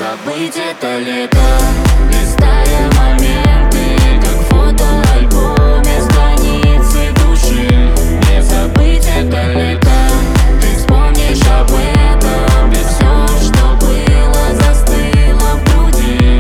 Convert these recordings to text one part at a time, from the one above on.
забыть это лето, листая моменты, как в фотоальбоме, страницы души. Не забыть это лето, ты вспомнишь об этом, ведь все, что было, застыло в груди.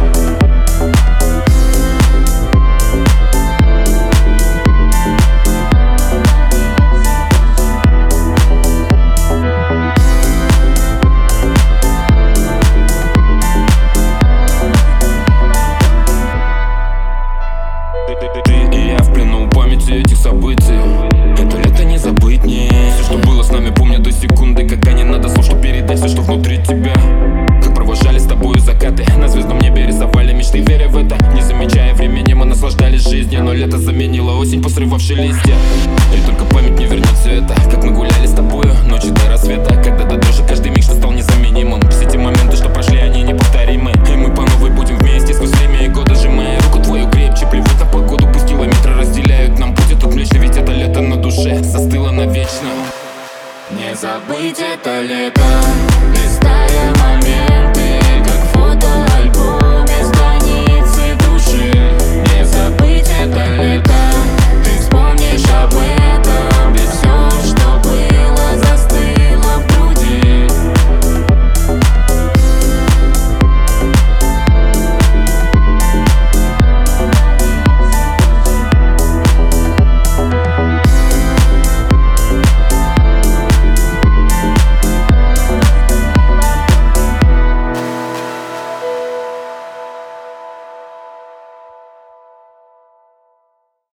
Ты и я в плену памяти этих событий. Это лето не забыть, не. Все, что было с нами, помню до секунды, когда не надо слов, чтобы передать все, что внутри тебя. Как провожали с тобою закаты, на звездном небе рисовали мечты, веря в это. Не замечая времени, мы наслаждались жизнью, но лето заменило осень, посрывавшей листья. И только память не вернет все это, как мы гуляли с тобою ночи до рассвета, когда до дрожи каждый миг, что стал незаменимым. Все те моменты, что прошли, они неповторимы. И мы по новой будем вместе сквозь время и годы, сжимая руку твою крепче, плевать на погоду, пусть километры разделяют нам путь этот млечный, ведь это лето на душе застыло навечно. Не забыть это лето, листая моменты.